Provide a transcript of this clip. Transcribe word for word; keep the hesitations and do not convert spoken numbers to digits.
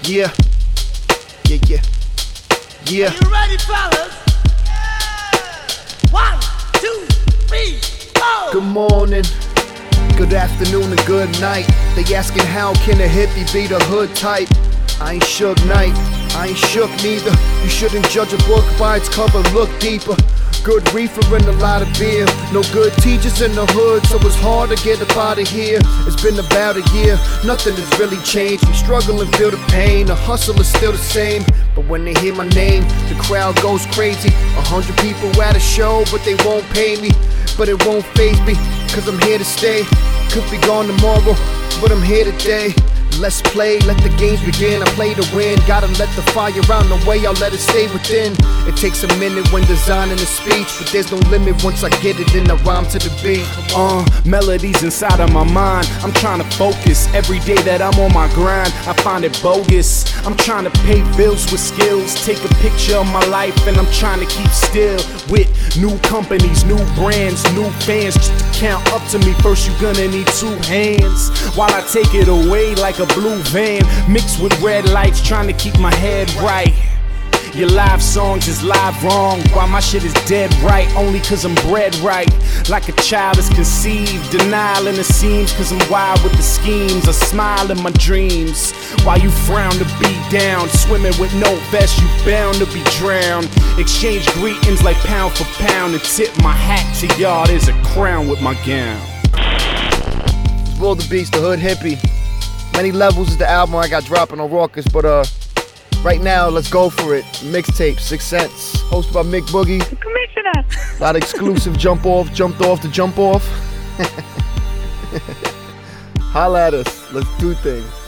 Yeah, yeah, yeah, yeah. Are you ready, fellas? Yeah. One, two, three, go! Good morning, good afternoon, and good night. They asking how can a hippie be the hood type? I ain't Suge Knight, I ain't shook neither. You shouldn't judge a book by its cover, look deeper. Good reefer and a lot of beer. No good teachers in the hood, so it's hard to get up out of here. It's been about a year, nothing has really changed. We struggle and feel the pain, the hustle is still the same. But when they hear my name, the crowd goes crazy. A hundred people at a show, but they won't pay me. But it won't faze me, cause I'm here to stay. Could be gone tomorrow, but I'm here today. Let's play, let the games begin. I play to win. Gotta let the fire out the way, I'll let it stay within. It takes a minute when designing a speech, but there's no limit once I get it in the rhyme to the beat. Uh, melodies inside of my mind. I'm trying to focus. Every day that I'm on my grind, I find it bogus. I'm trying to pay bills with skills. Take a picture of my life and I'm trying to keep still. With new companies, new brands, new fans. Just to count up to me, first you gonna need two hands. While I take it away like a blue van, mixed with red lights, trying to keep my head right. Your live songs is live wrong, while my shit is dead right, only cause I'm bred right. Like a child is conceived, denial in the seams, cause I'm wild with the schemes. I smile in my dreams, while you frown to be down. Swimming with no vest, you bound to be drowned. Exchange greetings like pound for pound, and tip my hat to y'all, there's a crown with my gown. Will the Beast, the hood hippie. Many Levels is the album I got dropping on Raucous, but uh, right now, let's go for it. Mixtape, Six Cents, hosted by Mick Boogie. Commissioner. A lot of exclusive jump off, jumped off to jump off. Holla at us, let's do things.